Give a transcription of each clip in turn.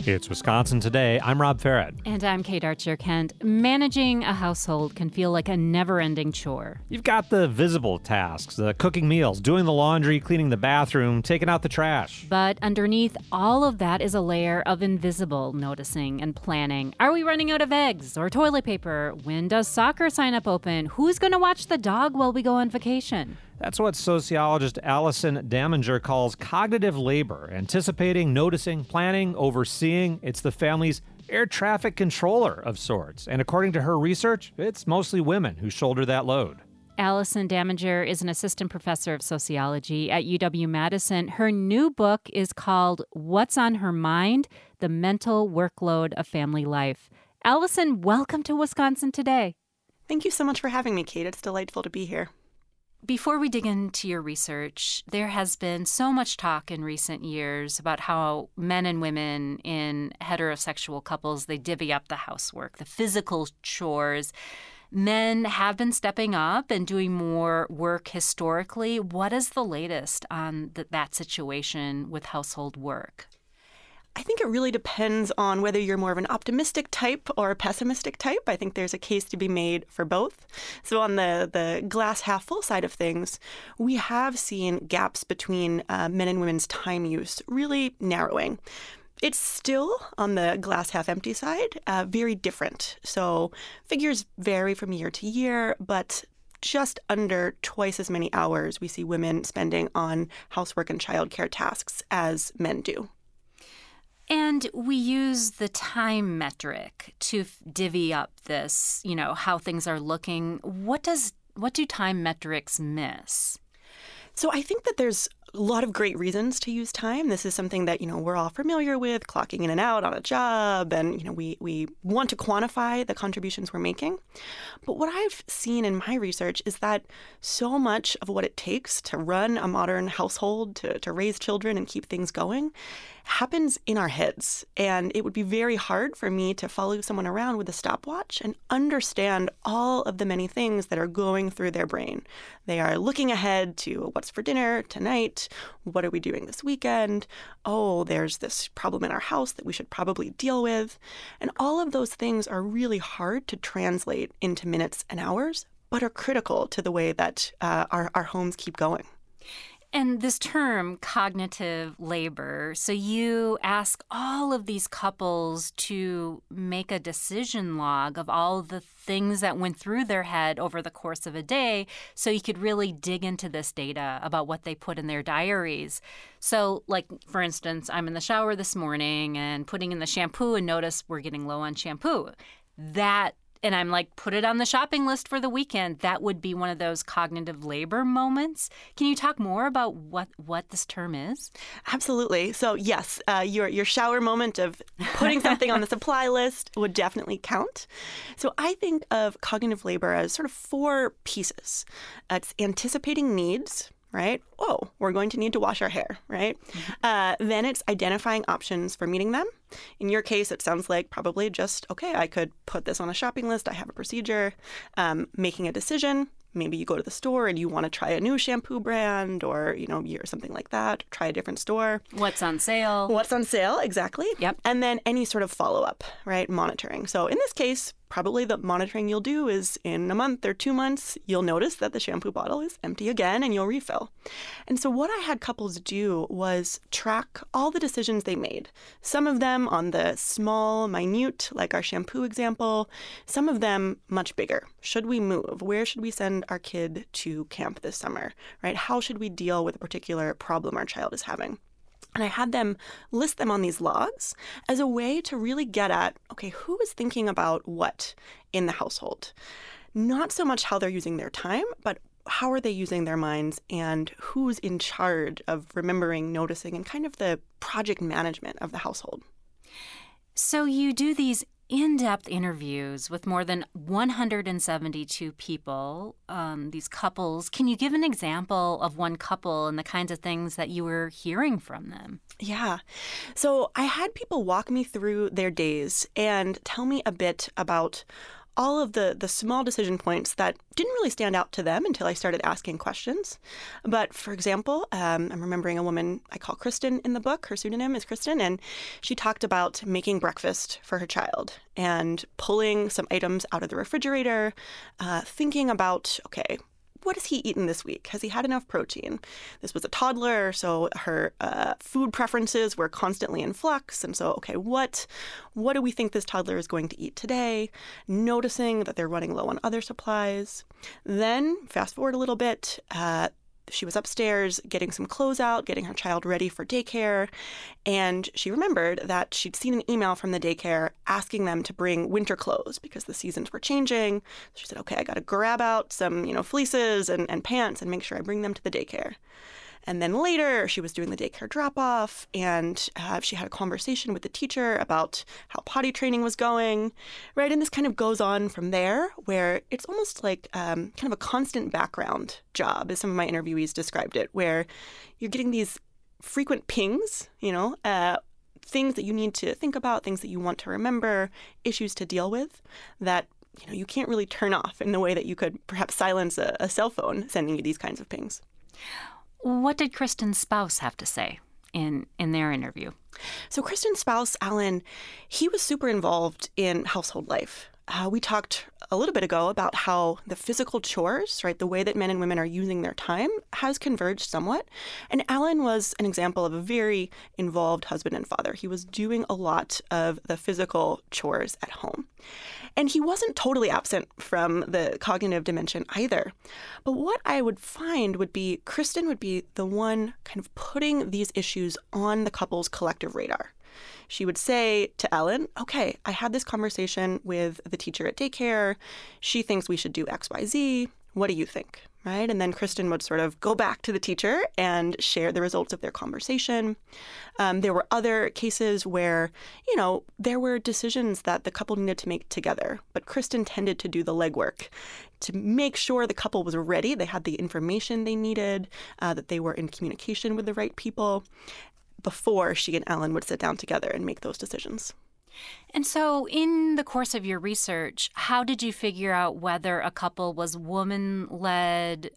It's Wisconsin Today. I'm Rob Farrett. And I'm Kate Archer-Kent. Managing a household can feel like a never-ending chore. You've got the visible tasks, the cooking meals, doing the laundry, cleaning the bathroom, taking out the trash. But underneath all of that is a layer of invisible noticing and planning. Are we running out of eggs or toilet paper? When does soccer sign-up open? Who's going to watch the dog while we go on vacation? That's what sociologist Allison Daminger calls cognitive labor, anticipating, noticing, planning, overseeing. It's the family's air traffic controller of sorts. And according to her research, it's mostly women who shoulder that load. Allison Daminger is an assistant professor of sociology at UW-Madison. Her new book is called What's on Her Mind? The Mental Workload of Family Life. Allison, welcome to Wisconsin Today. Thank you so much for having me, Kate. It's delightful to be here. Before we dig into your research, there has been so much talk in recent years about how men and women in heterosexual couples, they divvy up the housework, the physical chores. Men have been stepping up and doing more work historically. What is the latest on that situation with household work? I think it really depends on whether you're more of an optimistic type or a pessimistic type. I think there's a case to be made for both. So on the glass half full side of things, we have seen gaps between men and women's time use really narrowing. It's still on the glass half empty side, very different. So figures vary from year to year, but just under twice as many hours we see women spending on housework and childcare tasks as men do. And we use the time metric to divvy up this, how things are looking. What do time metrics miss? So I think that there's a lot of great reasons to use time. This is something that, we're all familiar with, clocking in and out on a job, and, we want to quantify the contributions we're making. But what I've seen in my research is that so much of what it takes to run a modern household, to raise children and keep things going, happens in our heads. And it would be very hard for me to follow someone around with a stopwatch and understand all of the many things that are going through their brain. They are looking ahead to what's for dinner tonight, what are we doing this weekend? Oh, there's this problem in our house that we should probably deal with. And all of those things are really hard to translate into minutes and hours, but are critical to the way that our homes keep going. And this term, cognitive labor, so you ask all of these couples to make a decision log of all the things that went through their head over the course of a day, so you could really dig into this data about what they put in their diaries. So, for instance, I'm in the shower this morning and putting in the shampoo and notice we're getting low on shampoo. And I'm put it on the shopping list for the weekend. That would be one of those cognitive labor moments. Can you talk more about what this term is? Absolutely. So yes, your shower moment of putting something on the supply list would definitely count. So I think of cognitive labor as sort of four pieces. It's anticipating needs. Right? Oh, we're going to need to wash our hair, right? Mm-hmm. Then it's identifying options for meeting them. In your case, it sounds like probably just, okay, I could put this on a shopping list. I have a procedure. Making a decision. Maybe you go to the store and you want to try a new shampoo brand or, or something like that. Try a different store. What's on sale? What's on sale, exactly. Yep. And then any sort of follow-up, right? Monitoring. So in this case, probably the monitoring you'll do is in a month or 2 months, you'll notice that the shampoo bottle is empty again and you'll refill. And so what I had couples do was track all the decisions they made. Some of them on the small, minute, like our shampoo example. Some of them much bigger. Should we move? Where should we send our kid to camp this summer, right? How should we deal with a particular problem our child is having? And I had them list them on these logs as a way to really get at, okay, who is thinking about what in the household? Not so much how they're using their time, but how are they using their minds and who's in charge of remembering, noticing, and kind of the project management of the household. So you do these in-depth interviews with more than 172 people, these couples. Can you give an example of one couple and the kinds of things that you were hearing from them? Yeah. So I had people walk me through their days and tell me a bit about all of the small decision points that didn't really stand out to them until I started asking questions. But for example, I'm remembering a woman I call Kristen in the book. Her pseudonym is Kristen, and she talked about making breakfast for her child and pulling some items out of the refrigerator, thinking about, okay, what has he eaten this week? Has he had enough protein? This was a toddler, so her food preferences were constantly in flux. And so, okay, what do we think this toddler is going to eat today? Noticing that they're running low on other supplies. Then, fast forward a little bit, she was upstairs getting some clothes out, getting her child ready for daycare, and she remembered that she'd seen an email from the daycare asking them to bring winter clothes because the seasons were changing. She said, okay, I got to grab out some, fleeces and pants and make sure I bring them to the daycare. And then later, she was doing the daycare drop-off, and she had a conversation with the teacher about how potty training was going, right? And this kind of goes on from there, where it's almost like kind of a constant background job, as some of my interviewees described it, where you're getting these frequent pings, things that you need to think about, things that you want to remember, issues to deal with that you can't really turn off in the way that you could perhaps silence a cell phone sending you these kinds of pings. What did Kristen's spouse have to say in their interview? So Kristen's spouse, Alan, he was super involved in household life. We talked a little bit ago about how the physical chores, right, the way that men and women are using their time has converged somewhat. And Alan was an example of a very involved husband and father. He was doing a lot of the physical chores at home. And he wasn't totally absent from the cognitive dimension either. But what I would find would be Kristen would be the one kind of putting these issues on the couple's collective radar. She would say to Ellen, okay, I had this conversation with the teacher at daycare. She thinks we should do X, Y, Z. What do you think? Right? And then Kristen would sort of go back to the teacher and share the results of their conversation. There were other cases where, there were decisions that the couple needed to make together, but Kristen tended to do the legwork to make sure the couple was ready. They had the information they needed, that they were in communication with the right people before she and Alan would sit down together and make those decisions. And so in the course of your research, how did you figure out whether a couple was woman-led,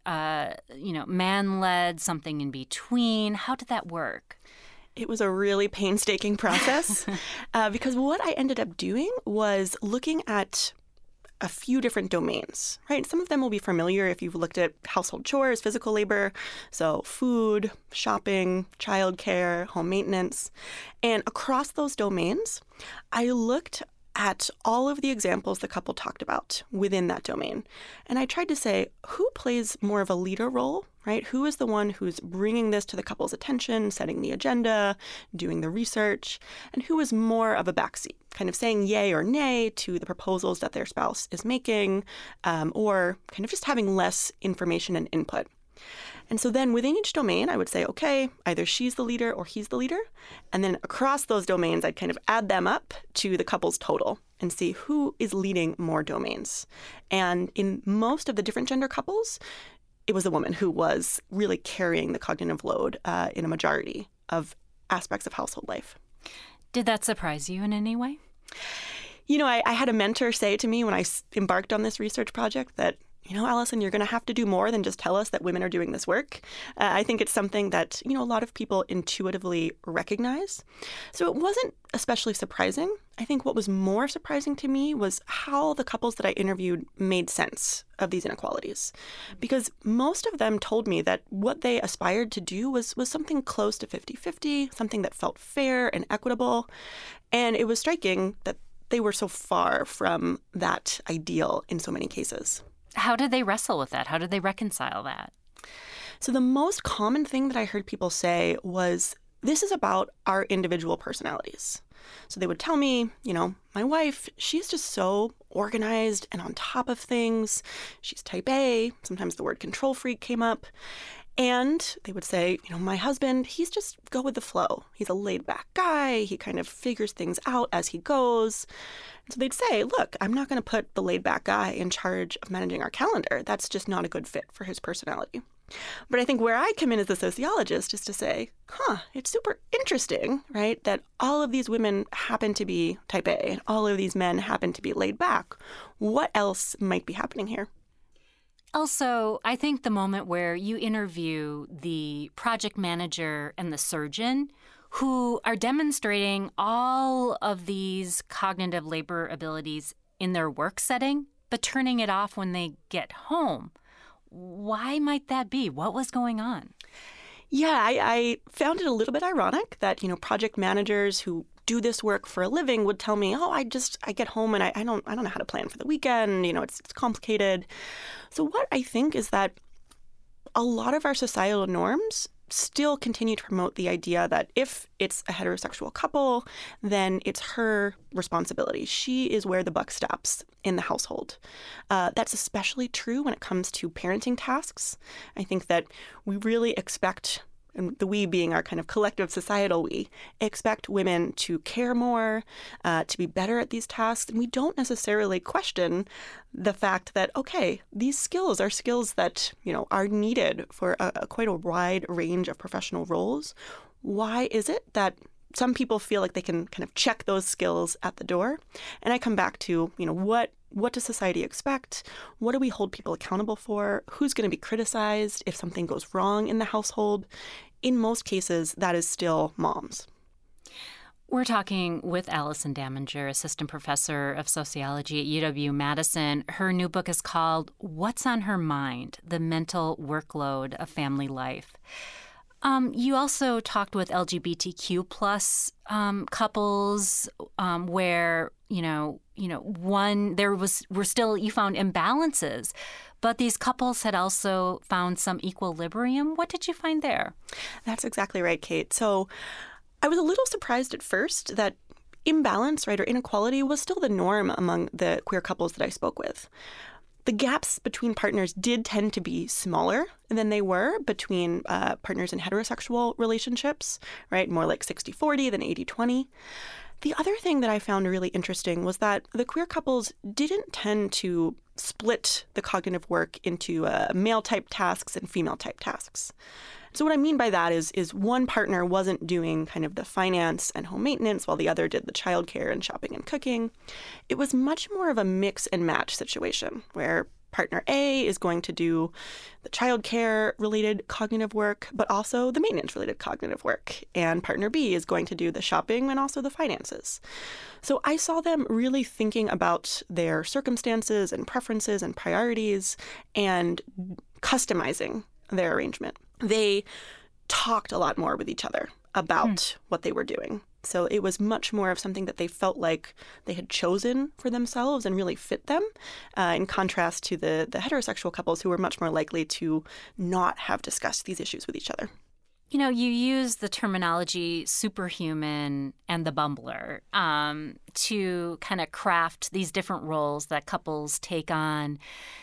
man-led, something in between? How did that work? It was a really painstaking process because what I ended up doing was looking at a few different domains, right? Some of them will be familiar if you've looked at household chores, physical labor, so food, shopping, childcare, home maintenance. And across those domains, I looked at all of the examples the couple talked about within that domain. And I tried to say, who plays more of a leader role, right? Who is the one who's bringing this to the couple's attention, setting the agenda, doing the research, and who is more of a backseat, kind of saying yay or nay to the proposals that their spouse is making, or kind of just having less information and input. And so then within each domain, I would say, okay, either she's the leader or he's the leader. And then across those domains, I'd kind of add them up to the couple's total and see who is leading more domains. And in most of the different gender couples, it was the woman who was really carrying the cognitive load in a majority of aspects of household life. Did that surprise you in any way? I had a mentor say to me when I embarked on this research project that, Allison, you're going to have to do more than just tell us that women are doing this work. I think it's something that, a lot of people intuitively recognize. So it wasn't especially surprising. I think what was more surprising to me was how the couples that I interviewed made sense of these inequalities. Because most of them told me that what they aspired to do was something close to 50-50, something that felt fair and equitable. And it was striking that they were so far from that ideal in so many cases. How did they wrestle with that? How did they reconcile that? So the most common thing that I heard people say was, this is about our individual personalities. So they would tell me, my wife, she's just so organized and on top of things. She's type A. Sometimes the word control freak came up. And they would say, my husband, he's just go with the flow. He's a laid back guy. He kind of figures things out as he goes. So they'd say, look, I'm not going to put the laid back guy in charge of managing our calendar. That's just not a good fit for his personality. But I think where I come in as a sociologist is to say, it's super interesting, right, that all of these women happen to be type A and all of these men happen to be laid back. What else might be happening here? Also, I think the moment where you interview the project manager and the surgeon who are demonstrating all of these cognitive labor abilities in their work setting, but turning it off when they get home. Why might that be? What was going on? Yeah, I found it a little bit ironic that, project managers who do this work for a living would tell me, I get home and I don't know how to plan for the weekend. It's complicated. So what I think is that a lot of our societal norms still continue to promote the idea that if it's a heterosexual couple, then it's her responsibility. She is where the buck stops in the household. That's especially true when it comes to parenting tasks. I think that we really expect, and the we being our kind of collective societal we, expect women to care more, to be better at these tasks. And we don't necessarily question the fact that, okay, these skills are skills that, are needed for quite a wide range of professional roles. Why is it that some people feel like they can kind of check those skills at the door? And I come back to, what does society expect? What do we hold people accountable for? Who's going to be criticized if something goes wrong in the household? In most cases, that is still moms. We're talking with Alison Daminger, assistant professor of sociology at UW-Madison. Her new book is called What's on Her Mind? The Mental Workload of Family Life. You also talked with LGBTQ plus couples where, you found imbalances, but these couples had also found some equilibrium. What did you find there? That's exactly right, Kate. So I was a little surprised at first that imbalance, right, or inequality was still the norm among the queer couples that I spoke with. The gaps between partners did tend to be smaller than they were between partners in heterosexual relationships, right? More like 60-40 than 80-20. The other thing that I found really interesting was that the queer couples didn't tend to split the cognitive work into male-type tasks and female-type tasks. So what I mean by that is one partner wasn't doing kind of the finance and home maintenance while the other did the childcare and shopping and cooking. It was much more of a mix and match situation where partner A is going to do the childcare related cognitive work, but also the maintenance related cognitive work. And partner B is going to do the shopping and also the finances. So I saw them really thinking about their circumstances and preferences and priorities and customizing their arrangement. They talked a lot more with each other about what they were doing. So it was much more of something that they felt like they had chosen for themselves and really fit them, in contrast to the heterosexual couples who were much more likely to not have discussed these issues with each other. You use the terminology superhuman and the bumbler to kind of craft these different roles that couples take on.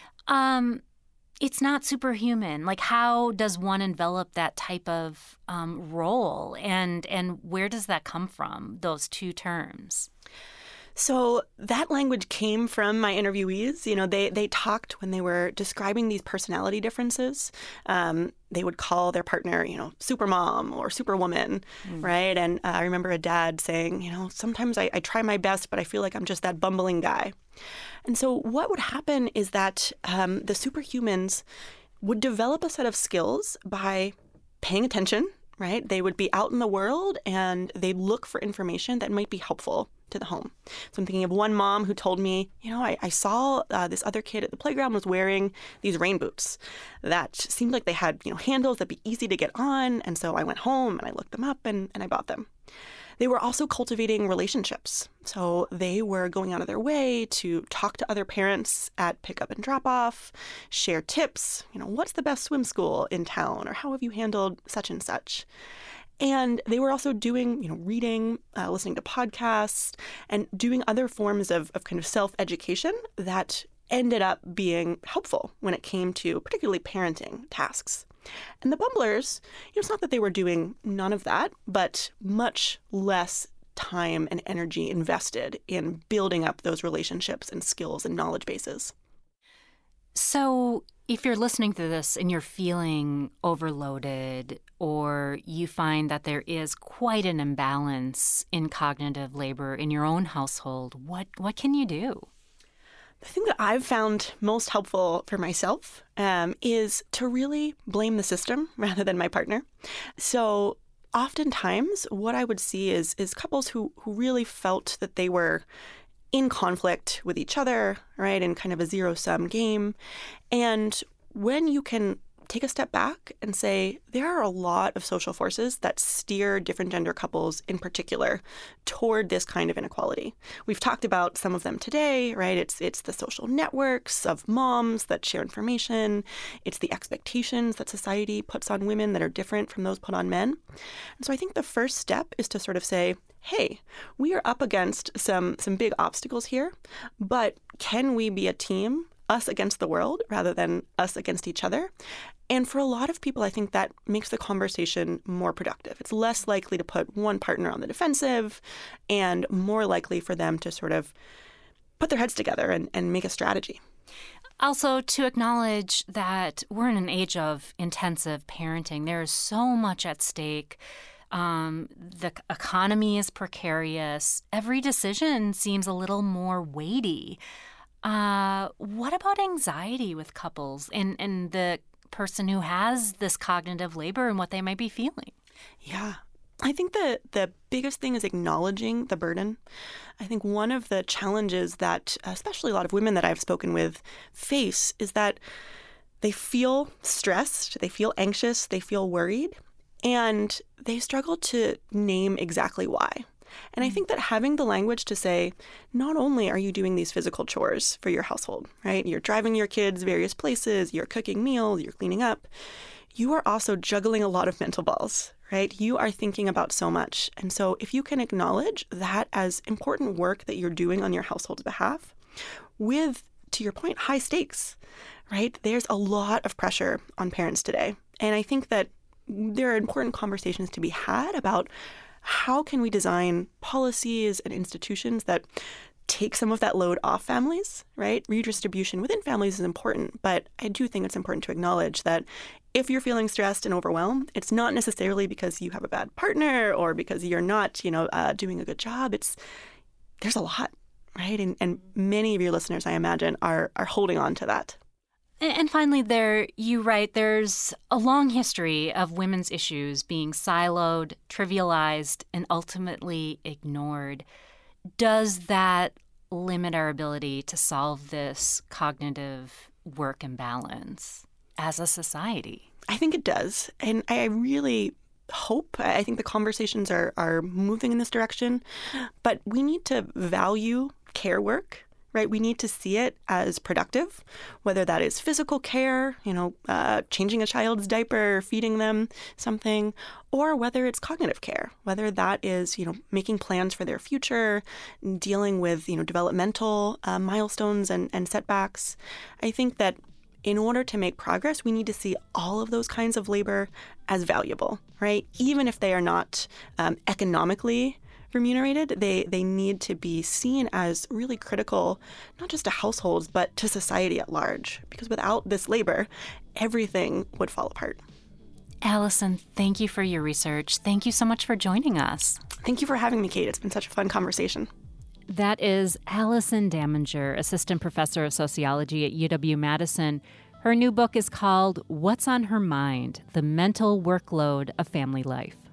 It's not superhuman. Like, how does one envelop that type of role? And where does that come from, those two terms? So that language came from my interviewees. They talked when they were describing these personality differences. They would call their partner, supermom or superwoman, right? And I remember a dad saying, sometimes I try my best, but I feel like I'm just that bumbling guy. And so what would happen is that the superhumans would develop a set of skills by paying attention, right? They would be out in the world and they'd look for information that might be helpful to the home. So I'm thinking of one mom who told me, I saw this other kid at the playground was wearing these rain boots that seemed like they had, handles that'd be easy to get on. And so I went home and I looked them up and I bought them. They were also cultivating relationships. So they were going out of their way to talk to other parents at pickup and drop off, share tips, what's the best swim school in town, or how have you handled such and such? And they were also doing, reading, listening to podcasts, and doing other forms of kind of self-education that ended up being helpful when it came to particularly parenting tasks. And the bumblers, it's not that they were doing none of that, but much less time and energy invested in building up those relationships and skills and knowledge bases. So If you're listening to this and you're feeling overloaded, or you find that there is quite an imbalance in cognitive labor in your own household, what can you do? The thing that I've found most helpful for myself is to really blame the system rather than my partner. So oftentimes what I would see is couples who really felt that they were in conflict with each other, right, in kind of a zero-sum game. And when you can take a step back and say, there are a lot of social forces that steer different gender couples in particular toward this kind of inequality. We've talked about some of them today, right? It's the social networks of moms that share information. It's the expectations that society puts on women that are different from those put on men. And so I think the first step is to sort of say, hey, we are up against some big obstacles here, but can we be a team, us against the world rather than us against each other? And for a lot of people, I think that makes the conversation more productive. It's less likely to put one partner on the defensive and more likely for them to sort of put their heads together and make a strategy. Also, to acknowledge that we're in an age of intensive parenting. There is so much at stake. The economy is precarious. Every decision seems a little more weighty. What about anxiety with couples and the person who has this cognitive labor and what they might be feeling? Yeah. I think the biggest thing is acknowledging the burden. I think one of the challenges that especially a lot of women that I've spoken with face is that they feel stressed, they feel anxious, they feel worried, and they struggle to name exactly why. And I think that having the language to say, not only are you doing these physical chores for your household, right? You're driving your kids various places, you're cooking meals, you're cleaning up. You are also juggling a lot of mental balls, right? You are thinking about so much. And so if you can acknowledge that as important work that you're doing on your household's behalf with, to your point, high stakes, right? There's a lot of pressure on parents today. And I think that there are important conversations to be had about how can we design policies and institutions that take some of that load off families, right? Redistribution within families is important, but I do think it's important to acknowledge that if you're feeling stressed and overwhelmed, it's not necessarily because you have a bad partner or because you're not, doing a good job. There's a lot, right? And many of your listeners, I imagine, are holding on to that. And finally, you write, there's a long history of women's issues being siloed, trivialized, and ultimately ignored. Does that limit our ability to solve this cognitive work imbalance as a society? I think it does. And I really I think the conversations are moving in this direction, but we need to value care work. Right? We need to see it as productive, whether that is physical care, changing a child's diaper, feeding them something, or whether it's cognitive care, whether that is, making plans for their future, dealing with, developmental milestones and setbacks. I think that in order to make progress, we need to see all of those kinds of labor as valuable, right? Even if they are not economically remunerated, they need to be seen as really critical, not just to households, but to society at large. Because without this labor, everything would fall apart. Allison, thank you for your research. Thank you so much for joining us. Thank you for having me, Kate. It's been such a fun conversation. That is Allison Daminger, Assistant Professor of Sociology at UW-Madison. Her new book is called What's on Her Mind? The Mental Workload of Family Life.